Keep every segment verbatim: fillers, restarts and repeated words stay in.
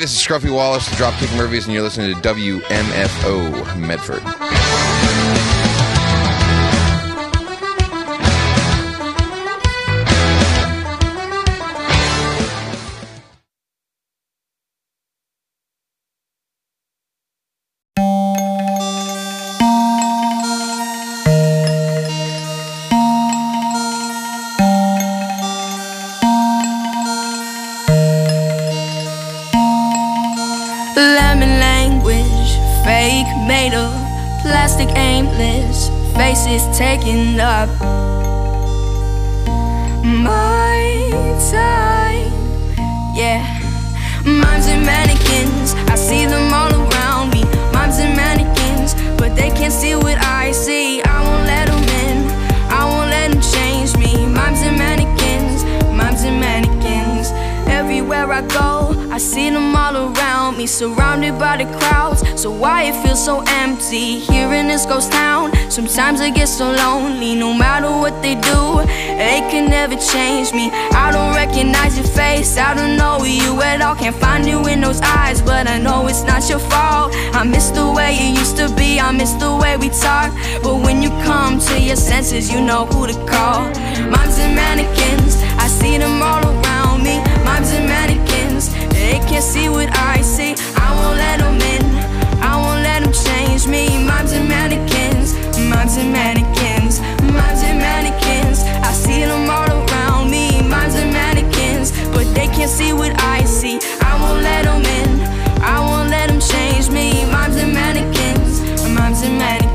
this is Scruffy Wallace, the Dropkick Murphys, and you're listening to W M F O Medford. Made of plastic, aimless faces taking up my time. Yeah, mimes and mannequins, I see them all around me. Mimes and mannequins, but they can't see what I see. I won't let them in, I won't let them change me. Mimes and mannequins, mimes and mannequins. Everywhere I go, I see them all around me, surrounded by the crowds. So why it feels so empty here in this ghost town? Sometimes I get so lonely. No matter what they do, they can never change me. I don't recognize your face, I don't know you at all. Can't find you in those eyes, but I know it's not your fault. I miss the way you used to be, I miss the way we talk. But when you come to your senses, you know who to call. Mimes and mannequins, I see them all around me. Mimes and mannequins, they can't see what I see. I won't let them in, I won't let them change me. Mimes and mannequins, mimes and mannequins, mimes and mannequins, I see them all around me. Mimes and mannequins, but they can't see what I see. I won't let them in, I won't let them change me. Mimes and mannequins, mimes and mannequins.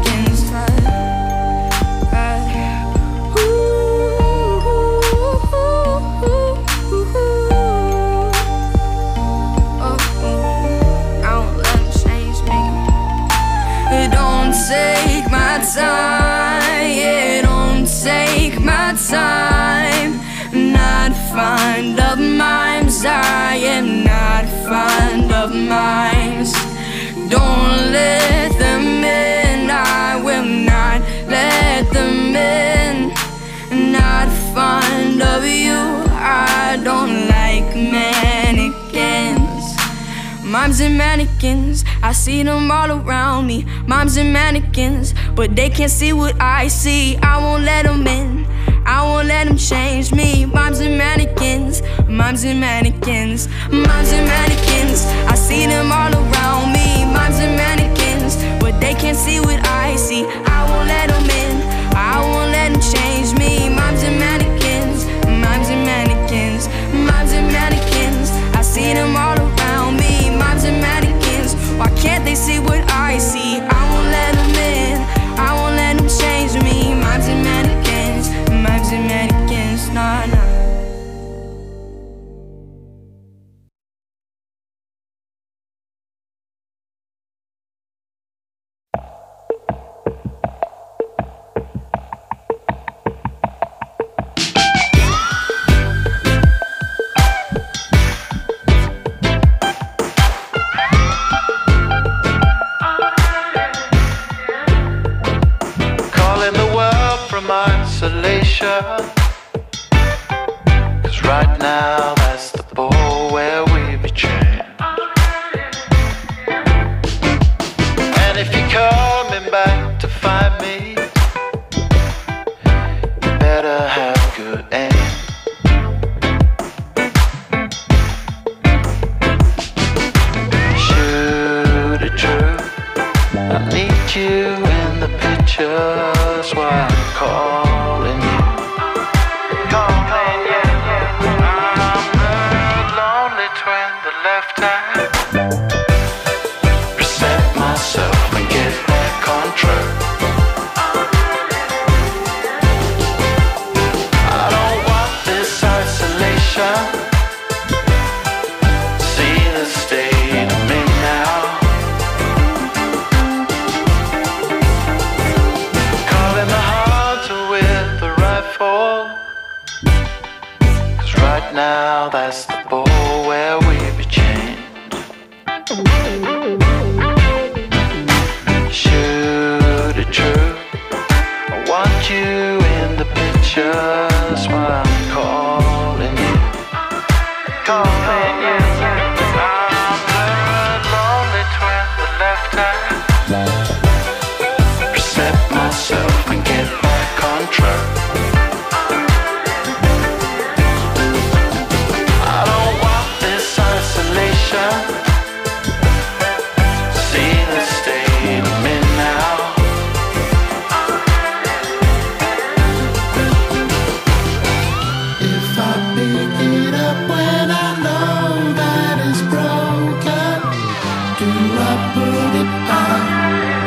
Take my time, yeah, don't take my time. I'm not fond of mimes, I am not fond of mimes. Don't let them in, I will not let them in. Not fond of you, I don't like mannequins. Mimes and mannequins, I see them all around me. Mimes and mannequins, but they can't see what I see. I won't let them in, I won't let them change me. Mimes and mannequins, mimes and mannequins, mimes and mannequins, I see them all around me. Mimes and mannequins, but they can't see what I see. I won't let them in, I won't let them change me. Mimes and mannequins, mimes and mannequins, mimes and mannequins, I see them all around me. Mimes and mannequins, why can't they see what I see? I won't let them in, I won't let them change me. Mimes and mannequins, mimes and mannequins, nah, nah. Isolation, 'cause right now that's the ball where we be trained. And if you're coming back to find me, you better have good aim. Shoot it true, I need you in the picture, that's why I'm calling you. Calling you. I'm the lonely twin that left time. Reset myself and get back on track. I don't want this isolation. See the state I'm in now. Calling the hunter with the rifle, 'cause right now that's the ball where we be chained. Shoot it true, I want you in the picture, that's why I'm calling you. Calling you. I'm the reset, reset myself and get back on track. I don't want this isolation. See the state I'm in now. If I pick it up when I know that it's broken, do I put it on?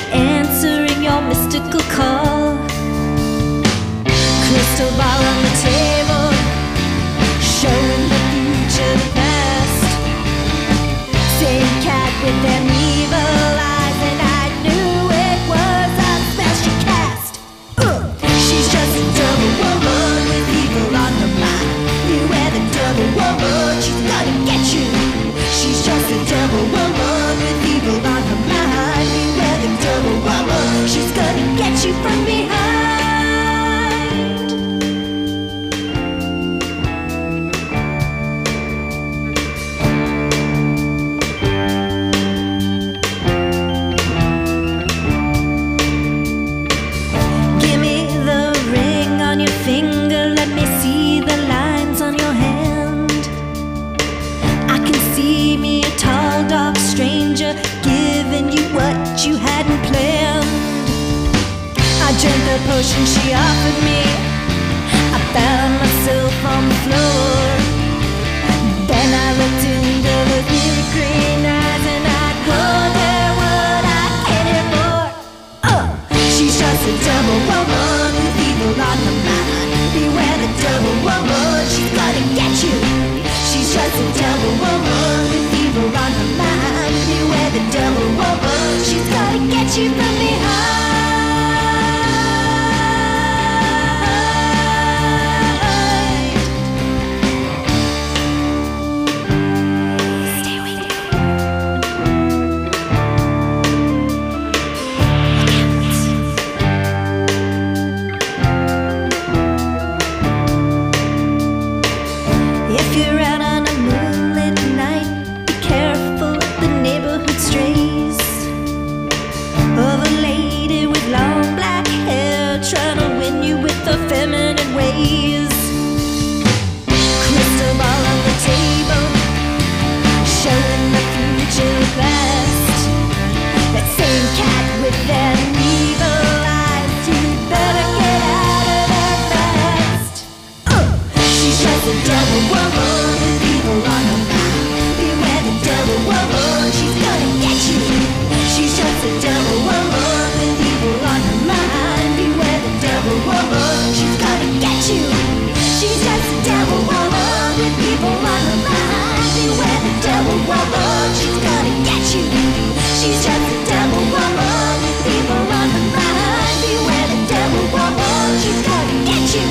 answering your mystical call. Crystal ball on the table, showing the future, the past. Same cat with them evil eyes, and I knew it was a spell she cast. Uh, she's just a double woman with evil on her mind. Beware the double woman, she's gonna get you. She's just a double woman with evil on her mind. Beware the double woman, she's gonna get you from behind. You hadn't planned. I drank the potion she offered me. I found myself on the floor. Then I looked into the big green eyes and I told her what I cared for. Uh, she's just a double woman with evil on her mind. Beware the double woman, she's gonna get you. She's just a double woman with evil on her mind. Beware the double woman, she's gonna get you from behind. Stay with me. If you're out on a moonlit night, be careful of the neighborhood strays. Of a lady with long black hair trying to win you with her feminine ways. Crystal ball on the table, showing the future past. That same cat with that evil eyes, you better get out of there fast. Uh, she's just a double woman with evil on her mind. Beware the double woman, she's gonna get you. She's just a double woman with evil on her mind. Beware the double woman, she's gonna get you. She's just a double woman with evil on her mind. Beware the double woman, she's gonna get you. She's just a double woman with evil on her mind. Beware the double woman, she's gonna get you.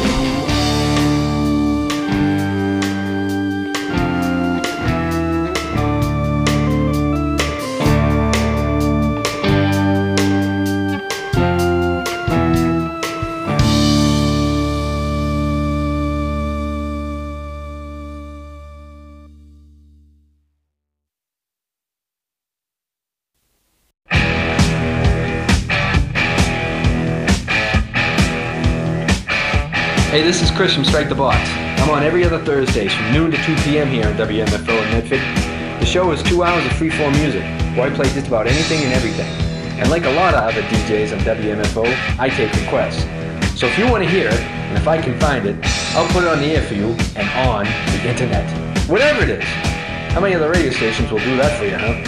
Hey, this is Chris from Strike the Box. I'm on every other Thursdays from noon to two p.m. here on W M F O in Medford. The show is two hours of free-form music, where I play just about anything and everything. And like a lot of other D Js on W M F O, I take requests. So if you want to hear it, and if I can find it, I'll put it on the air for you and on the internet. Whatever it is. How many other radio stations will do that for you, huh?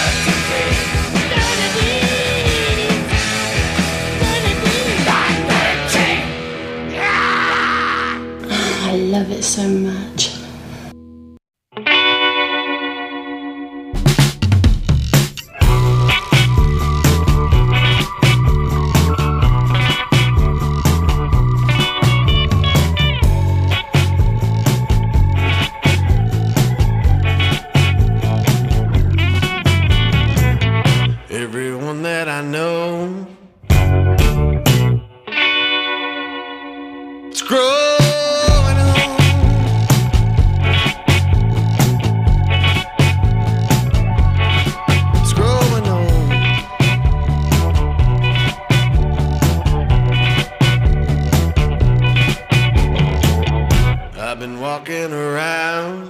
I love it so much. Everyone that I know, it's growing. I've been walking around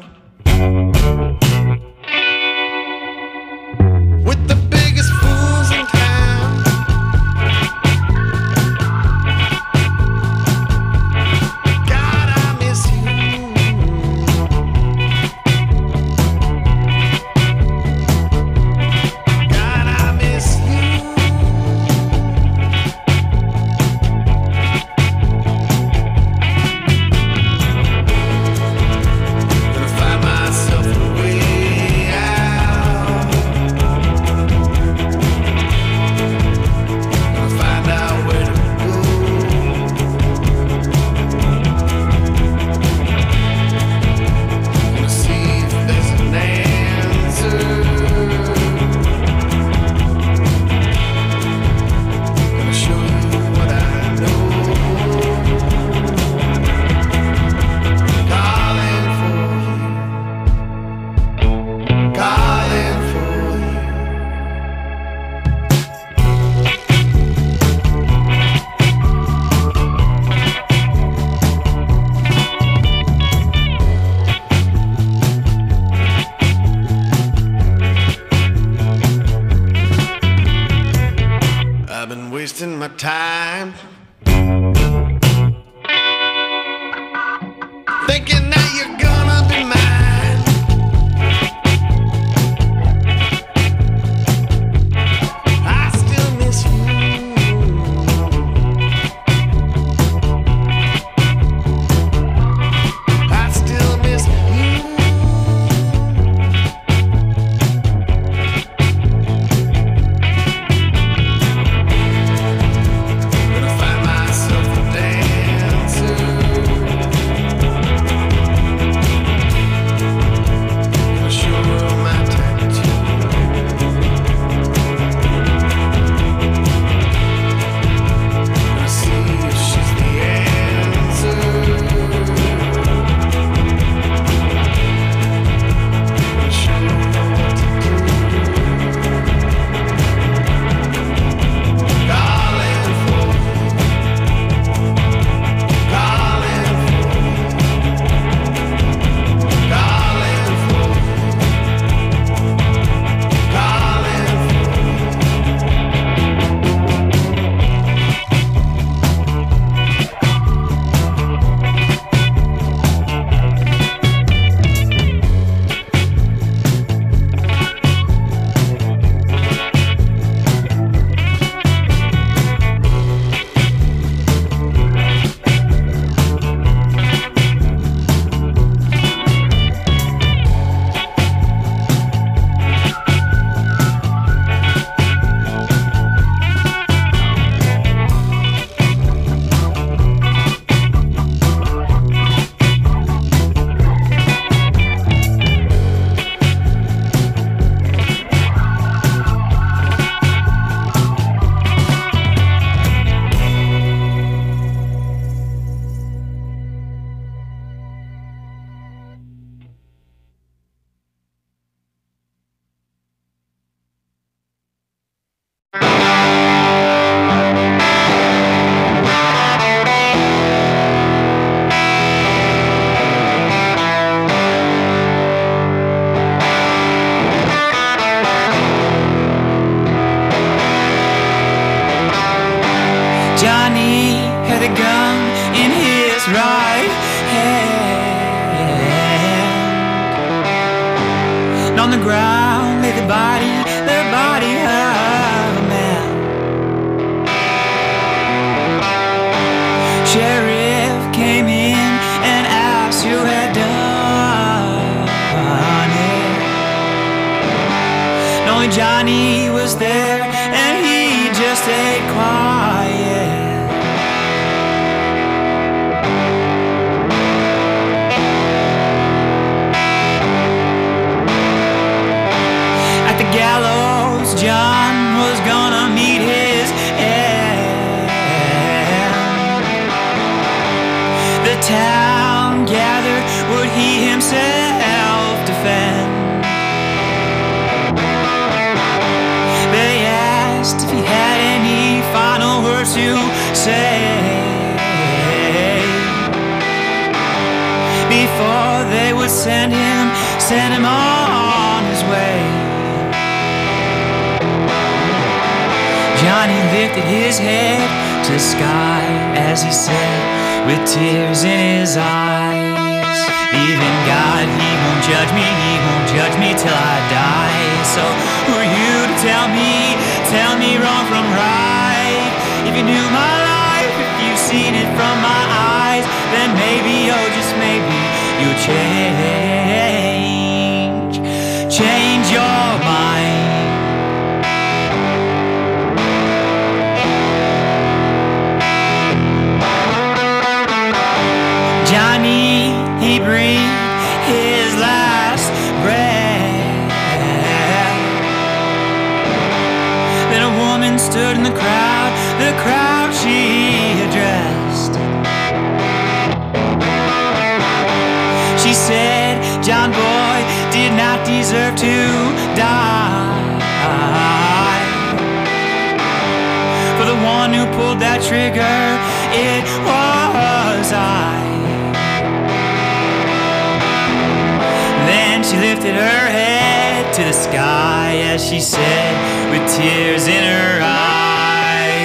with the biggest fools in town. God, I miss you. God, I miss you. I've been wasting my time thinking that you're gonna be mine. I still miss you. I still miss you. Gonna find myself a dancer. Gonna show her my tattoo. Gonna see if she's the answer. Gonna show her what to do. Calling for you. Calling for you. Calling for you. Calling for Johnny had a gun in his right hand. And on the ground lay the body, the body of a man. Sheriff came in and asked who had done it. And only Johnny was there, and he just stayed quiet. At the gallows, John was gonna meet his end. The town gathered, would he himself defend? They asked if he had any final words to say before they would send him, send him on his way. Johnny lifted his head to the sky as he said, with tears in his eyes, even God, he won't judge me, he won't judge me till I die. So who are you to tell me, tell me wrong from right? If you knew my life, if you've seen it from my eyes, then maybe, oh just maybe, you'll change, change your mind. Johnny, he breathed his last breath. Then a woman stood in the crowd, the crowd she addressed. She said, John boy did not deserve to die. For the one who pulled that trigger, it was I. Then she lifted her head to the sky as she said, with tears in her eyes,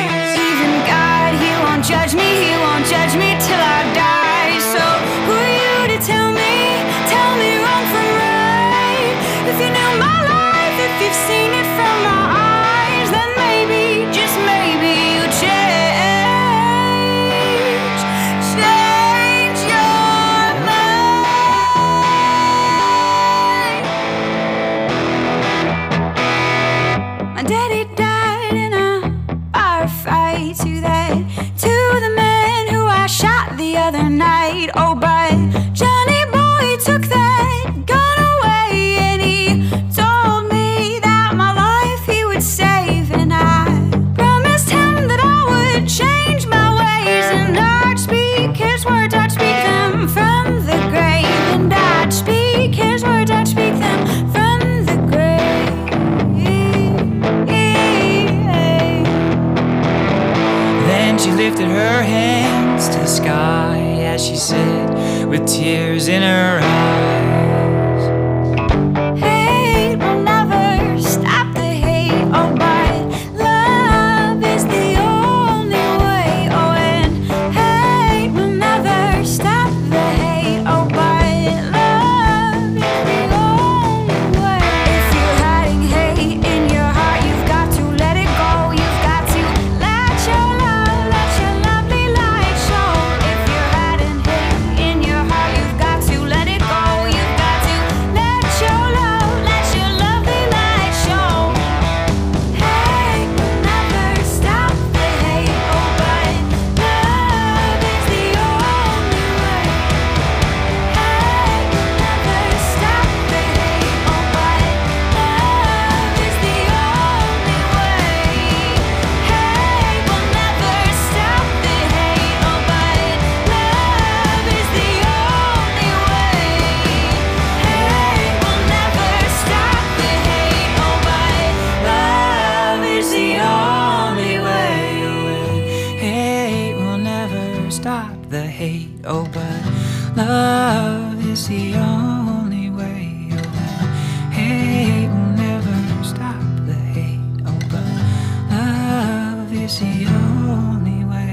she lifted her hands to the sky as she said, with tears in her eyes, Hate will never stop the hate, oh, but love is the only way. Oh, and hate will never stop the hate, oh, but love is the only way. If you're hiding hate in your heart, you've got to let it go. You've got to let your love, let your lovely light show. If you're hiding hate in your heart, you've got to let it go. You've got to let your love, let your lovely light show. Hate will never stop the hate, oh, but love is the only way. Hate will never stop the hate, oh, but love is the only way. Hate will never stop the hate, oh, but love is the only way. Hate will never stop the hate, oh, but love is the only way. hate will never stop the hate, oh, but love is the only way. Hate will never stop the hate, oh, but love is the only way.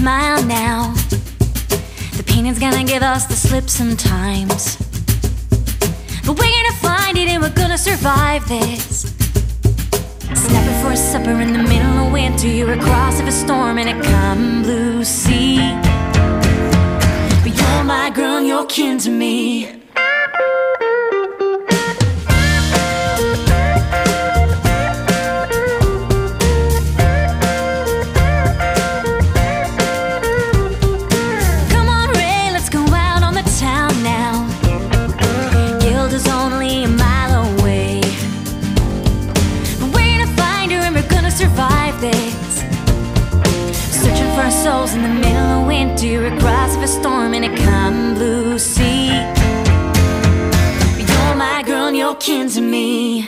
smile now. The pain is gonna give us the slip sometimes, but we're gonna find it and we're gonna survive this. Snapping for a supper in the middle of winter, you're across of a storm in a calm blue sea. But you're my girl and you're kin to me. Souls in the middle of winter, across of a storm in a calm blue sea. You're my girl and you're kin to me.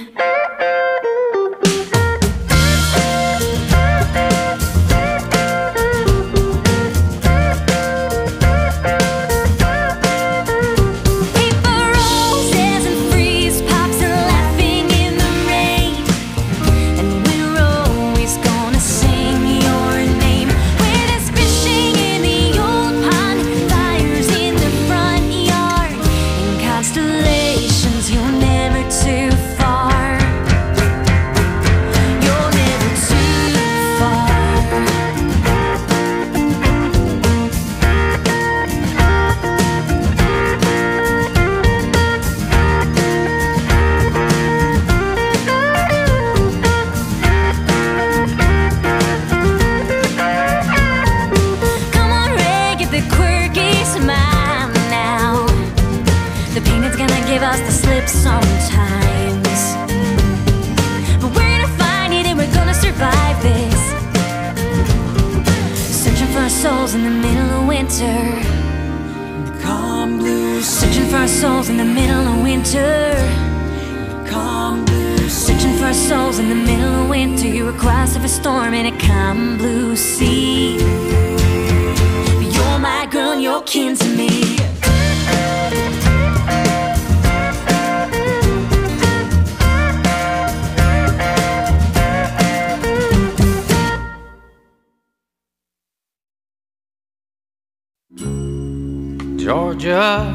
Georgia.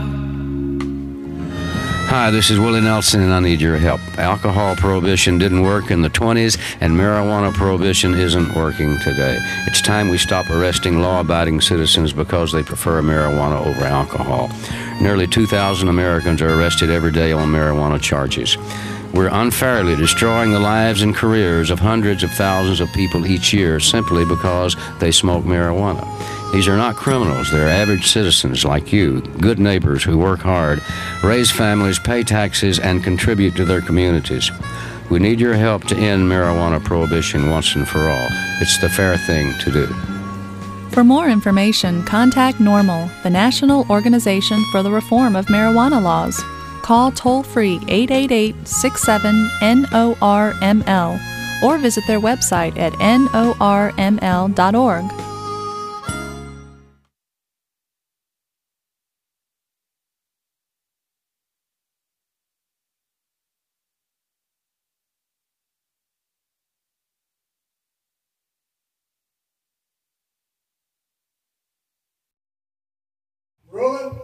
Hi, this is Willie Nelson, and I need your help. Alcohol prohibition didn't work in the twenties, and marijuana prohibition isn't working today. It's time we stop arresting law-abiding citizens because they prefer marijuana over alcohol. Nearly two thousand Americans are arrested every day on marijuana charges. We're unfairly destroying the lives and careers of hundreds of thousands of people each year simply because they smoke marijuana. These are not criminals. They're average citizens like you, good neighbors who work hard, raise families, pay taxes, and contribute to their communities. We need your help to end marijuana prohibition once and for all. It's the fair thing to do. For more information, contact NORML, the National Organization for the Reform of Marijuana Laws. Call toll-free eight eight eight, six seven, N O R M L or visit their website at N O R M L dot org. Rolling.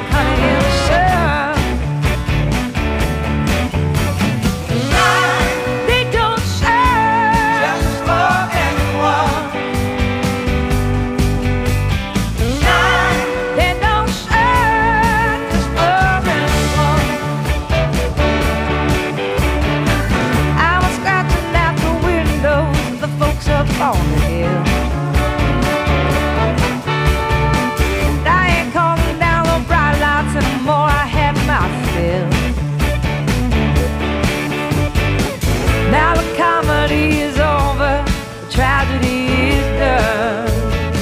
like honey in the sun. They don't shine just for anyone. They don't shine just for anyone. I was scratching out the windows of the folks up on the hill. And I ain't calling down the bright lights anymore, I had my fill. Now the comedy is over, the tragedy is done.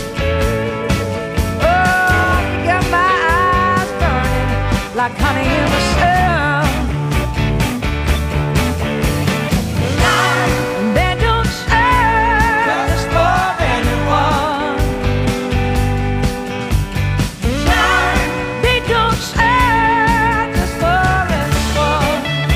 Oh, you got my eyes burning like honey in the sun. They don't shine just for anyone. They don't shine just for anyone.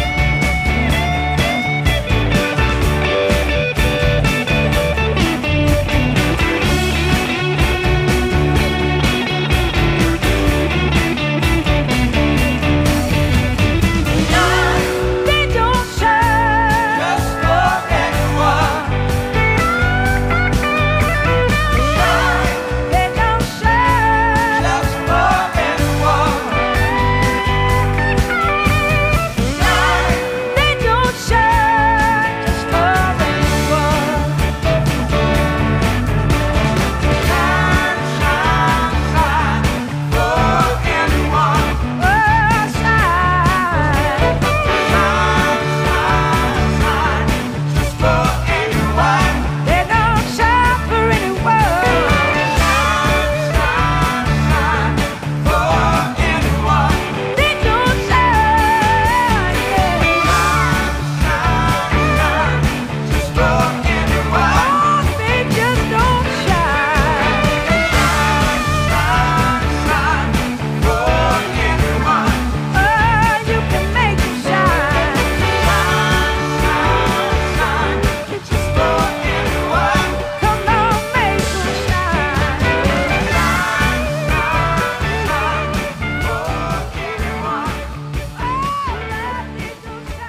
They don't shine just for anyone. They don't shine just for anyone. They don't shine just for anyone. Shine, shine, shine for anyone. Oh, shine, shine, shine, shine just for anyone. They don't shine for anyone. Shine, shine, shine for anyone. They don't shine, yeah. Shine, shine, shine just for anyone. Oh, they just don't shine. Shine, shine, shine for anyone. Oh, you can make them shine. Shine, shine, shine just for anyone. Come on, make them shine. Shine, shine, shine for anyone. Oh, let me go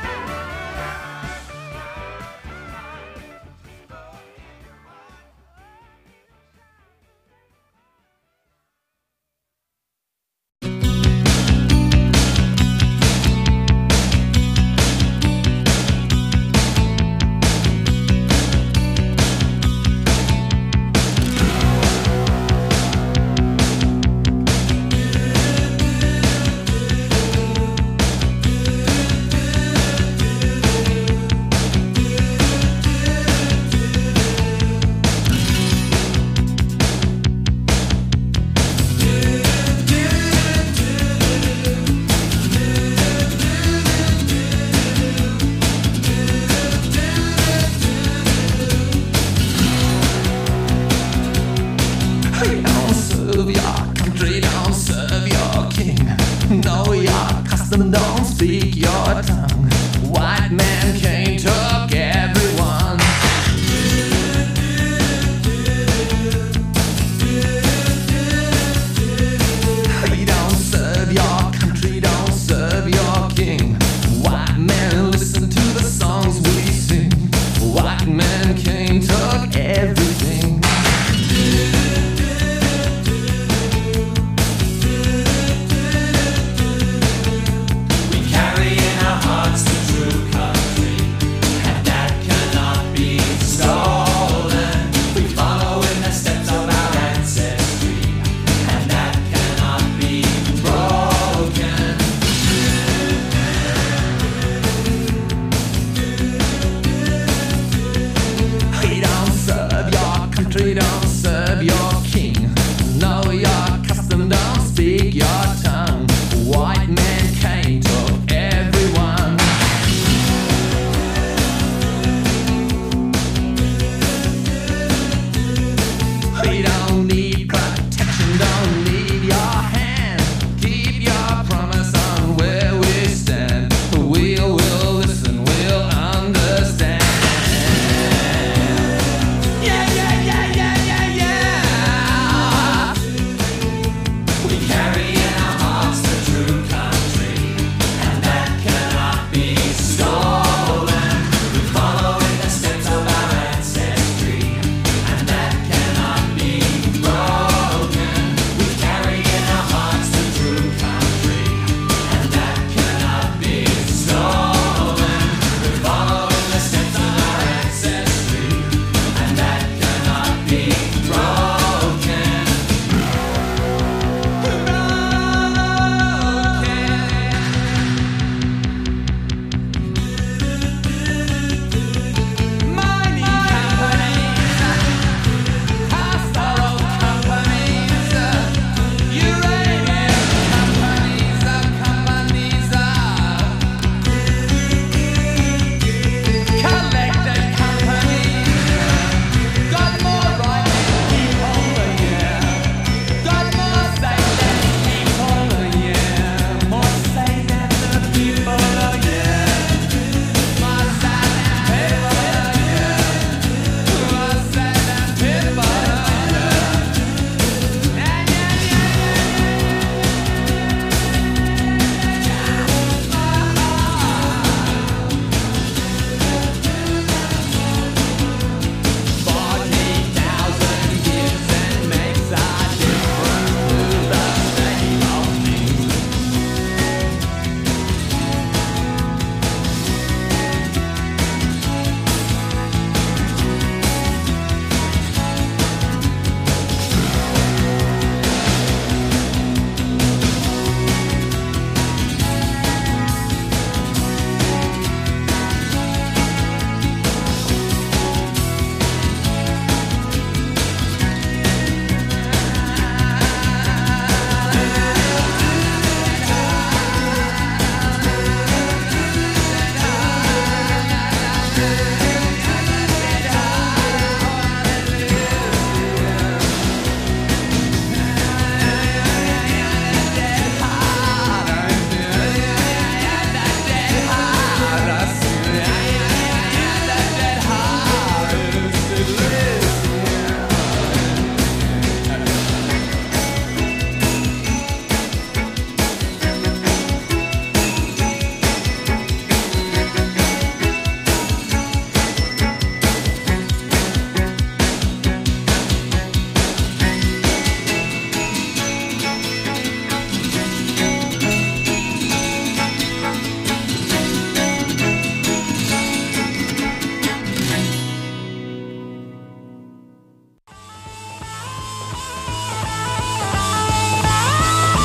Don't serve your country, don't serve your king. Know your custom, don't speak your tongue. White man came, took everyone. Don't serve your country, don't serve your king. White man, listen to the songs we sing. White man came, took everything. We carry in our hearts the true country, and that cannot be stolen. We follow in the steps of our ancestry, and that cannot be broken. We don't serve your country, don't serve your king. Know your custom, don't speak your tongue. White man came, took everyone. We don't need protection, don't need your hand. Keep your promise on where we stand. We'll, we'll listen, we'll understand. Yeah, yeah, yeah, yeah, yeah, yeah.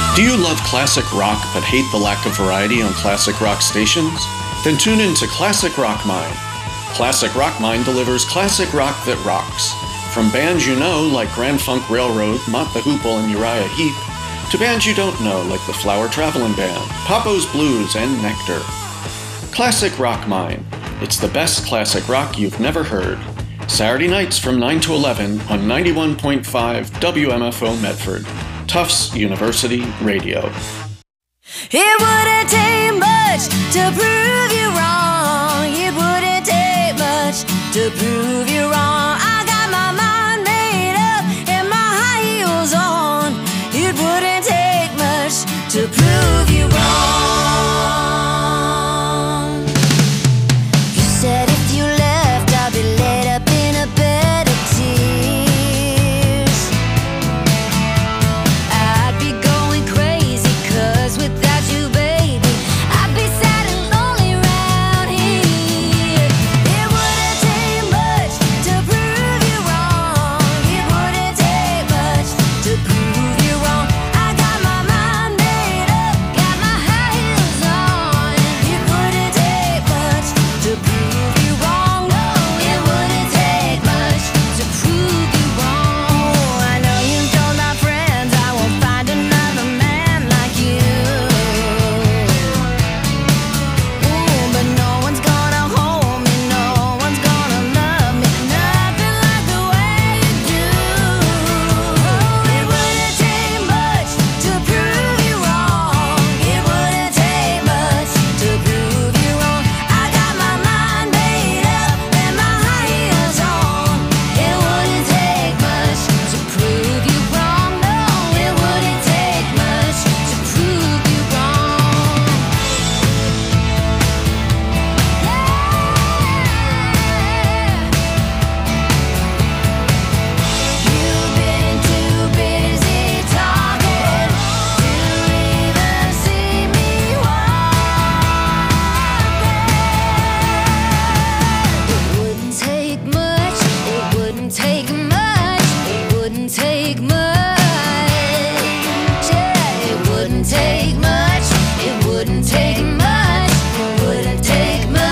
Do you love classic rock but hate the lack of variety on classic rock stations? Then tune in to Classic Rock Mine. Classic Rock Mine delivers classic rock that rocks. From bands you know like Grand Funk Railroad, Mott the Hoople, and Uriah Heep, to bands you don't know like the Flower Traveling Band, Papo's Blues, and Nectar. Classic Rock Mine. It's the best classic rock you've never heard. Saturday nights from nine to eleven on ninety-one point five W M F O Medford, Tufts University Radio. It wouldn't take much to prove you wrong. It wouldn't take much to prove you wrong. I got my mind made up and my high heels on. It wouldn't take much to prove you wrong. You said if you left, I'd be laid up in a bed of tears. I'd be going crazy, 'cause without you, baby, I'd be sad and lonely around here. It wouldn't take much to prove you wrong. It wouldn't take much to prove you wrong. I got my mind made up, got my high heels on. It wouldn't take much to prove you wrong. No, it wouldn't take much to prove you wrong. I know you told my friends I won't find another man like you. Ooh, but no one's gonna hold me, no one's gonna love me, nothing like the way you do. It wouldn't take much to prove you wrong. It wouldn't take much to prove you wrong. I got my mind made up and my high heels on. It wouldn't take much to prove you wrong. No, it wouldn't take much to prove you wrong. You've been too busy talking to even see me walking. It wouldn't take much, it wouldn't take much, it wouldn't take much. Yeah, it wouldn't take much, it wouldn't take much, it wouldn't take much.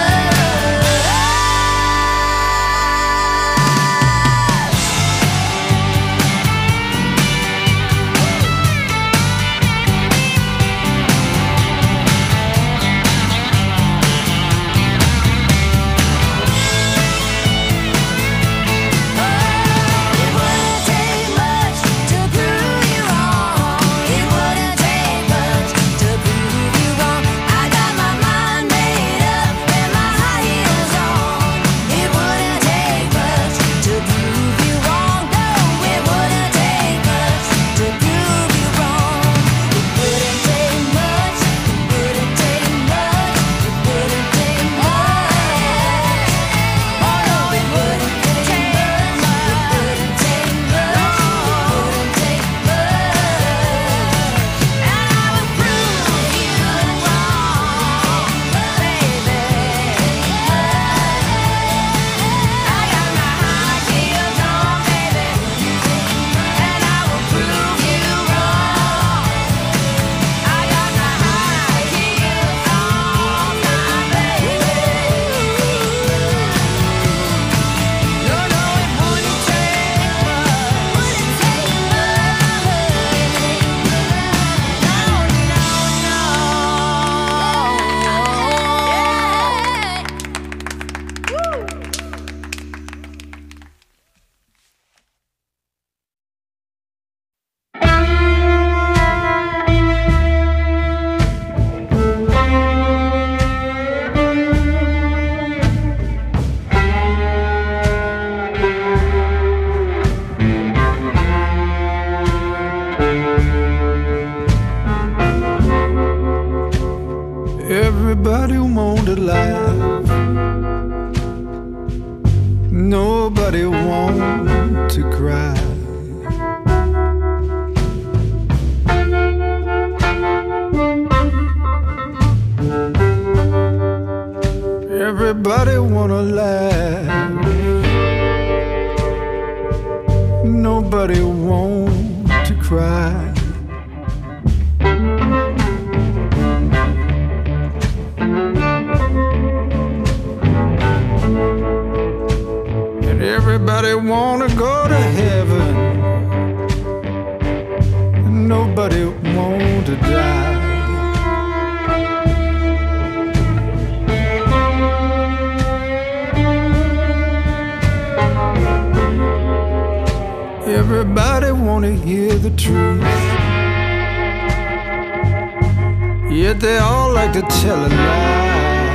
It wouldn't take much to prove you wrong. It wouldn't take much to prove you wrong. I got my mind made up and my high heels on. It wouldn't take much to prove you wrong. No, it wouldn't take much to prove you wrong. It wouldn't take much. It wouldn't take much. It wouldn't take much. Oh no, it wouldn't take much. It wouldn't take much. It wouldn't take much. And I would prove you wrong, baby. I got my high heels on, baby, and I will prove you wrong. I got my high heels on, my baby. No, no, it wouldn't take much. Wouldn't take Everybody want a laugh. Nobody want to cry. Everybody wanna laugh. Nobody want to cry. Everybody wanna go to heaven. Nobody want to die. Everybody wanna hear the truth, yet they all like to tell a lie.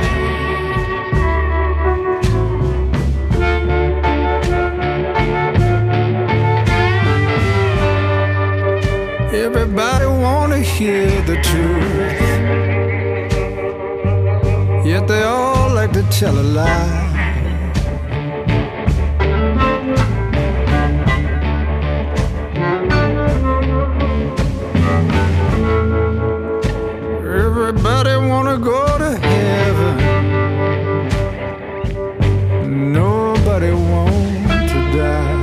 Everybody wanna hear the truth, yet they all like to tell a lie. Everybody wanna go to heaven. Nobody want to die.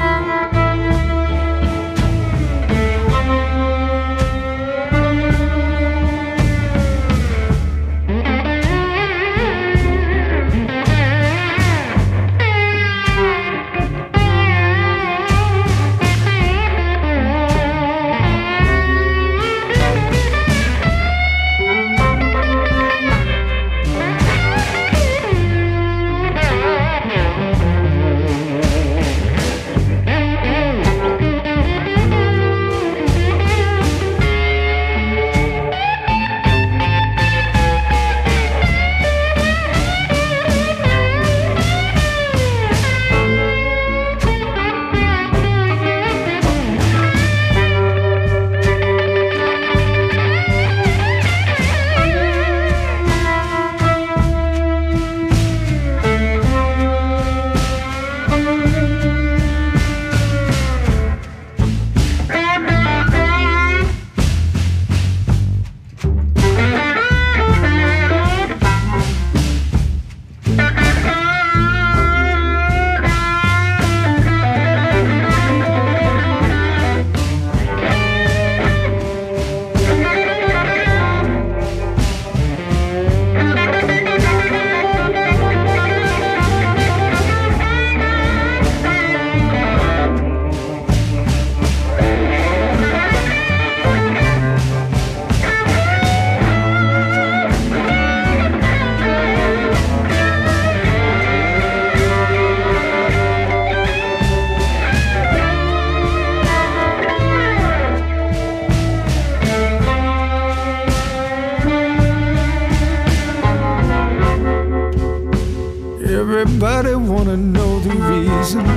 Everybody wanna know the reason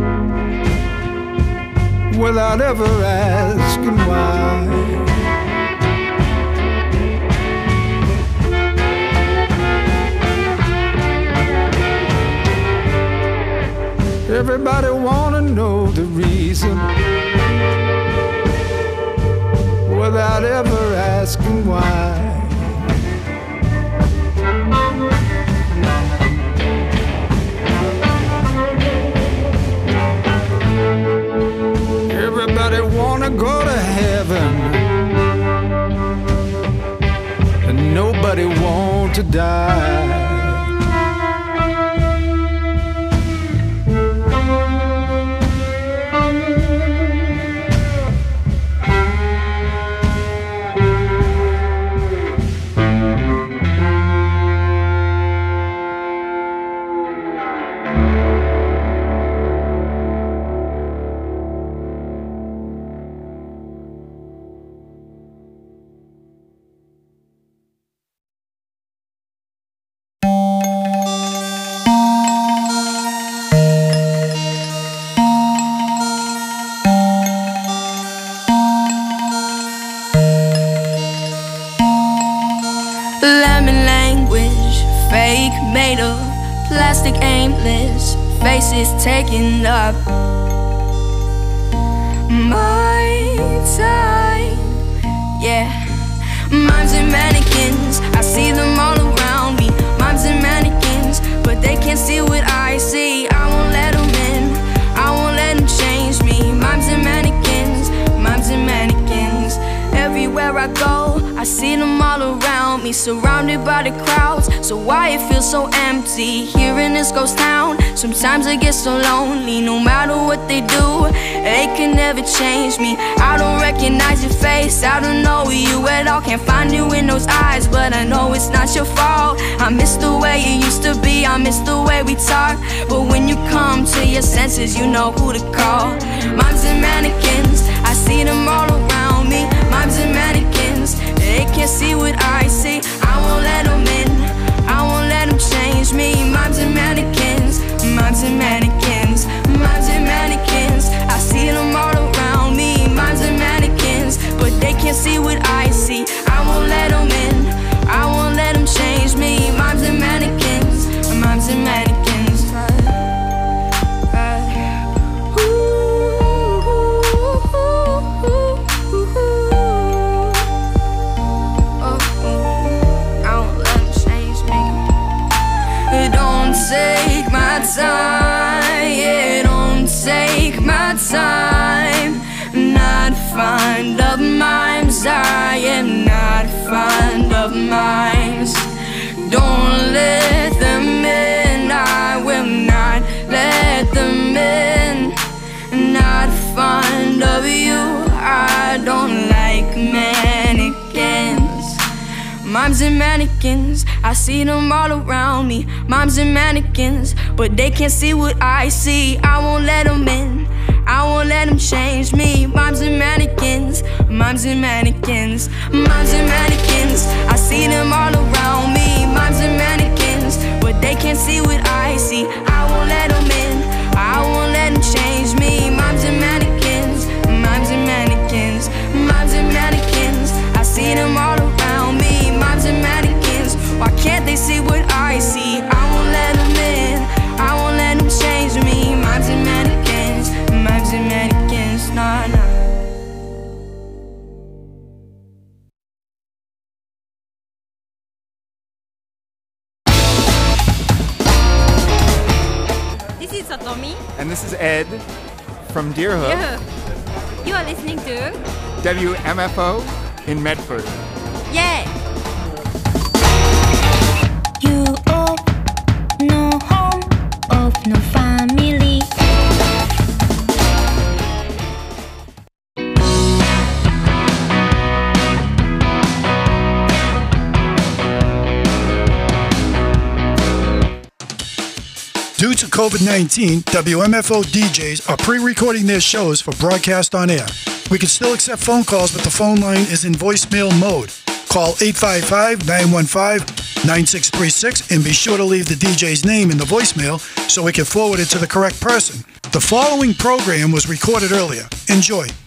without ever asking why. Everybody wanna know the reason without ever asking why. Everybody wanna go to heaven, and nobody want to die. Made of plastic, aimless faces taking up my time. Yeah, mimes and mannequins, I see them all around me. Mimes and mannequins, but they can't see what I see. I won't let them in, I won't let them change me. Mimes and mannequins, mimes and mannequins. Everywhere I go, I see them all around me. me, surrounded by the crowds. So why it feels so empty here in this ghost town? Sometimes I get so lonely, no matter what they do, they can never change me. I don't recognize your face, I don't know you at all. Can't find you in those eyes, but I know it's not your fault. I miss the way it used to be, I miss the way we talk. But when you come to your senses, you know who to call. Moms and mannequins, I see them all around me. Moms and mannequins, they can't see what I see. I won't let them in, I won't let them change me. Moms and mannequins, moms and mannequins, moms and mannequins, I see them all around me. Moms and mannequins, but they can't see what I see. I won't let them in, I won't let them change me. Moms and mannequins, moms and mannequins. Take my time, yeah, don't take my time. Not fond of mimes, I am not fond of mimes. Don't let them in, I will not let them in. Not fond of you, I don't like mannequins. Moms and mannequins, I see them all around me. Moms and mannequins, but they can't see what I see. I won't let them in, I won't let them change me. Moms and mannequins, moms and mannequins, moms and mannequins, I see them all around me. Moms and mannequins, but they can't see what I see. I won't let them in, I won't let them change me. Moms and mannequins, moms and mannequins, moms and mannequins, I see them all around me. Moms and mannequins, why can't they see what I see? I won't let them in, I won't let them change me. Moms and mannequins, moms and mannequins, nah, nah. This is Satomi. And this is Ed from Deerhook. Deerhook. You are listening to W M F O in Medford. Yeah. You of no home, of no family. Due to COVID nineteen, W M F O D Js are pre-recording their shows for broadcast on air. We can still accept phone calls, but the phone line is in voicemail mode. Call eight five five, nine one five, nine six three six and be sure to leave the D J's name in the voicemail so we can forward it to the correct person. The following program was recorded earlier. Enjoy.